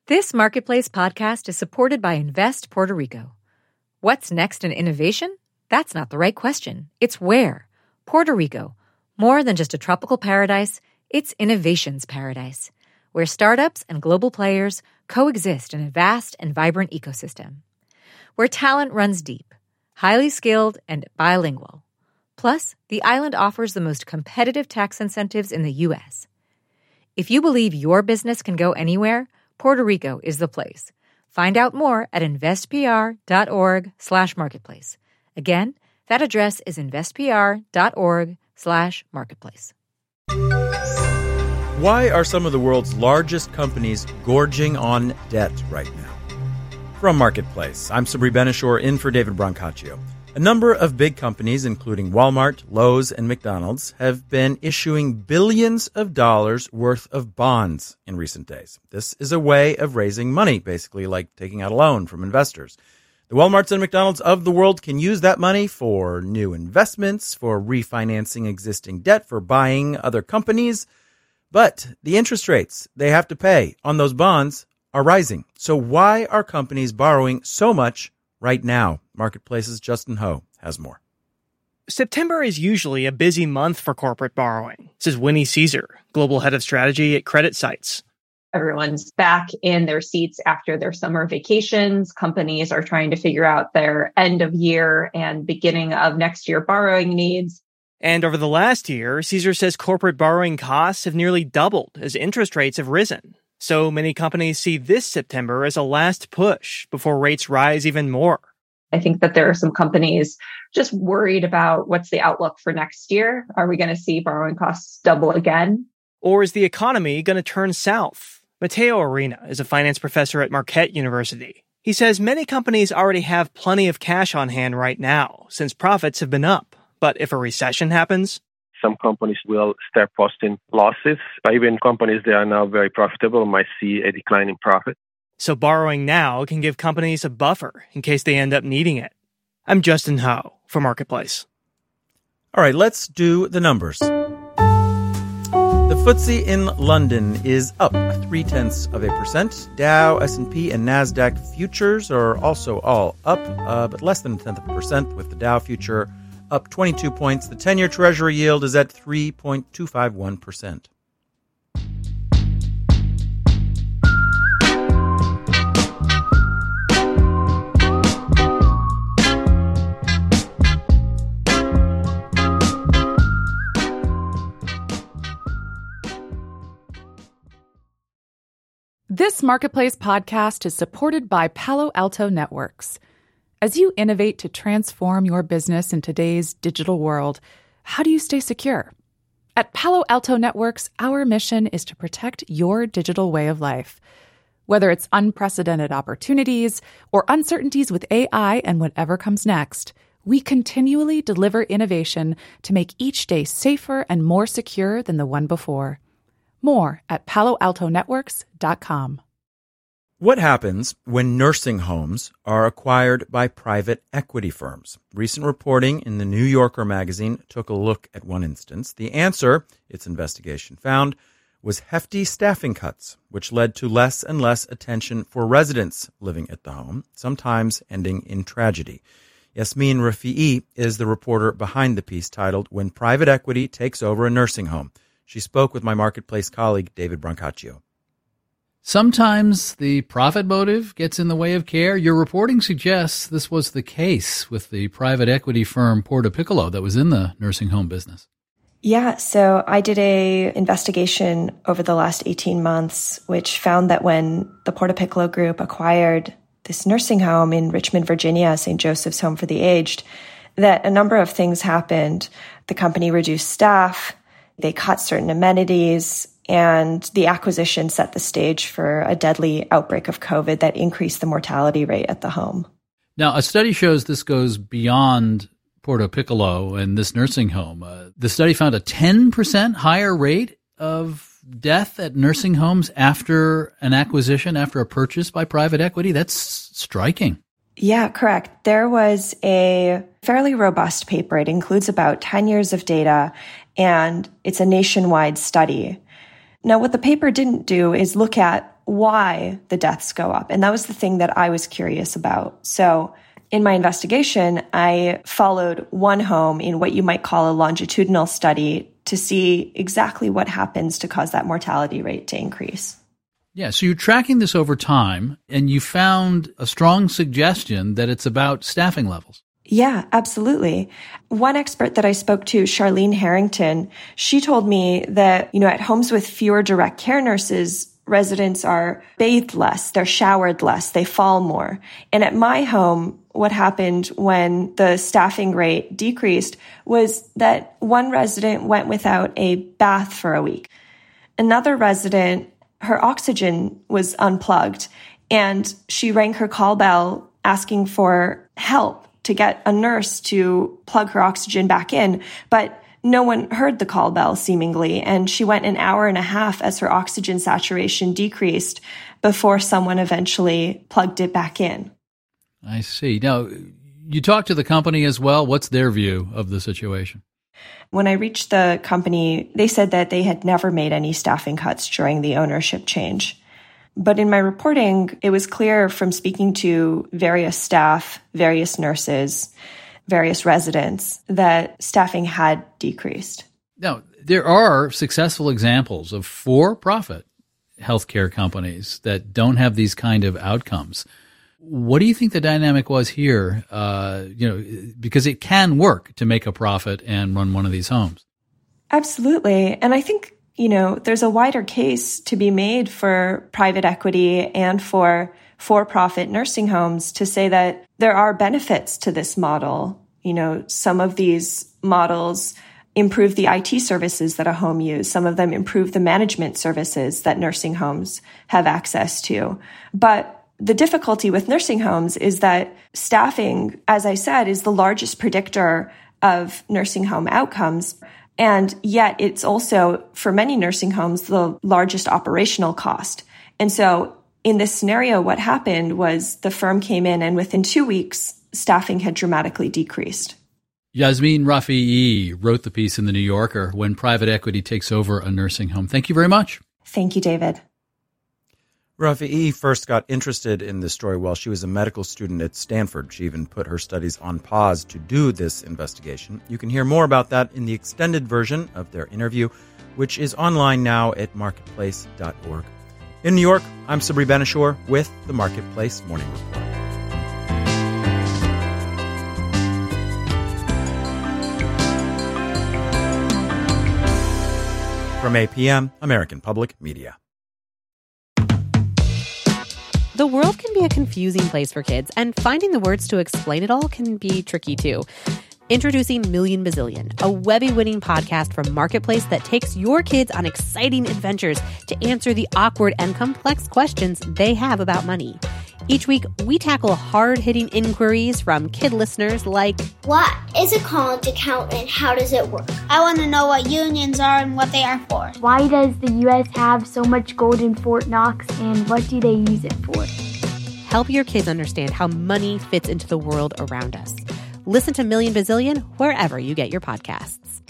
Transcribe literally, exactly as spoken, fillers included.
This Marketplace podcast is supported by Invest Puerto Rico. What's next in innovation? That's not the right question. It's where. Puerto Rico. More than just a tropical paradise, it's innovation's paradise, where startups and global players coexist in a vast and vibrant ecosystem. Where talent runs deep, highly skilled, and bilingual. Plus, the island offers the most competitive tax incentives in the U S. If you believe your business can go anywhere, Puerto Rico is the place. Find out more at investpr.org slash marketplace. Again, that address is investpr.org slash marketplace. Why are some of the world's largest companies gorging on debt right now? From Marketplace, I'm Sabri Benishore in for David Brancaccio. A number of big companies, including Walmart, Lowe's, and McDonald's, have been issuing billions of dollars worth of bonds in recent days. This is a way of raising money, basically like taking out a loan from investors. The Walmarts and McDonald's of the world can use that money for new investments, for refinancing existing debt, for buying other companies. But the interest rates they have to pay on those bonds are rising. So why are companies borrowing so much right now? Marketplace's Justin Ho has more. September is usually a busy month for corporate borrowing, says Winnie Caesar, global head of strategy at CreditSights. Everyone's back in their seats after their summer vacations. Companies are trying to figure out their end of year and beginning of next year borrowing needs. And over the last year, Caesar says corporate borrowing costs have nearly doubled as interest rates have risen. So many companies see this September as a last push before rates rise even more. I think that there are some companies just worried about what's the outlook for next year. Are we going to see borrowing costs double again? Or is the economy going to turn south? Matteo Arena is a finance professor at Marquette University. He says many companies already have plenty of cash on hand right now since profits have been up. But if a recession happens, some companies will start posting losses. Even companies that are now very profitable might see a decline in profit. So borrowing now can give companies a buffer in case they end up needing it. I'm Justin Ho for Marketplace. All right, let's do the numbers. The F T S E in London is up three-tenths of a percent. Dow, S and P, and NASDAQ futures are also all up, uh, but less than a tenth of a percent, with the Dow future up twenty-two points. The ten-year Treasury yield is at three point two five one percent. This Marketplace podcast is supported by Palo Alto Networks. As you innovate to transform your business in today's digital world, how do you stay secure? At Palo Alto Networks, our mission is to protect your digital way of life. Whether it's unprecedented opportunities or uncertainties with A I and whatever comes next, we continually deliver innovation to make each day safer and more secure than the one before. More at palo alto networks dot com. What happens when nursing homes are acquired by private equity firms? Recent reporting in the New Yorker magazine took a look at one instance. The answer, its investigation found, was hefty staffing cuts, which led to less and less attention for residents living at the home, sometimes ending in tragedy. Yasmin Rafi'i is the reporter behind the piece titled "When Private Equity Takes Over a Nursing Home." She spoke with my Marketplace colleague, David Brancaccio. Sometimes the profit motive gets in the way of care. Your reporting suggests this was the case with the private equity firm Porto Piccolo that was in the nursing home business. Yeah, so I did a investigation over the last eighteen months, which found that when the Porto Piccolo Group acquired this nursing home in Richmond, Virginia, Saint Joseph's Home for the Aged, that a number of things happened. The company reduced staff, they cut certain amenities, and the acquisition set the stage for a deadly outbreak of COVID that increased the mortality rate at the home. Now, a study shows this goes beyond Porto Piccolo and this nursing home. Uh, the study found a ten percent higher rate of death at nursing homes after an acquisition, after a purchase by private equity. That's striking. Yeah, correct. There was a fairly robust paper. It includes about ten years of data, and it's a nationwide study. Now, what the paper didn't do is look at why the deaths go up. And that was the thing that I was curious about. So in my investigation, I followed one home in what you might call a longitudinal study to see exactly what happens to cause that mortality rate to increase. Yeah, so you're tracking this over time, and you found a strong suggestion that it's about staffing levels. Yeah, absolutely. One expert that I spoke to, Charlene Harrington, she told me that, you know, at homes with fewer direct care nurses, residents are bathed less, they're showered less, they fall more. And at my home, what happened when the staffing rate decreased was that one resident went without a bath for a week. Another resident, her oxygen was unplugged, and she rang her call bell asking for help to get a nurse to plug her oxygen back in. But no one heard the call bell, seemingly, and she went an hour and a half as her oxygen saturation decreased before someone eventually plugged it back in. I see. Now, you talked to the company as well. What's their view of the situation? When I reached the company, they said that they had never made any staffing cuts during the ownership change. But in my reporting, it was clear from speaking to various staff, various nurses, various residents, that staffing had decreased. Now, there are successful examples of for-profit healthcare companies that don't have these kind of outcomes. What do you think the dynamic was here? Uh, you know, because it can work to make a profit and run one of these homes. Absolutely. And I think, you know, there's a wider case to be made for private equity and for for-profit nursing homes to say that there are benefits to this model. You know, some of these models improve the I T services that a home uses. Some of them improve the management services that nursing homes have access to. But the difficulty with nursing homes is that staffing, as I said, is the largest predictor of nursing home outcomes. And yet it's also, for many nursing homes, the largest operational cost. And so in this scenario, what happened was the firm came in and within two weeks, staffing had dramatically decreased. Yasmeen Rafiee wrote the piece in The New Yorker, When Private Equity Takes Over a Nursing Home. Thank you very much. Thank you, David. Rafiee first got interested in this story while she was a medical student at Stanford. She even put her studies on pause to do this investigation. You can hear more about that in the extended version of their interview, which is online now at marketplace dot org. In New York, I'm Sabri Ben-Achour with the Marketplace Morning Report. From A P M, American Public Media. The world can be a confusing place for kids, and finding the words to explain it all can be tricky too. Introducing Million Bazillion, a Webby-winning podcast from Marketplace that takes your kids on exciting adventures to answer the awkward and complex questions they have about money. Each week, we tackle hard-hitting inquiries from kid listeners like, what is a college account and how does it work? I want to know what unions are and what they are for. Why does the U S have so much gold in Fort Knox and what do they use it for? Help your kids understand how money fits into the world around us. Listen to Million Bazillion wherever you get your podcasts.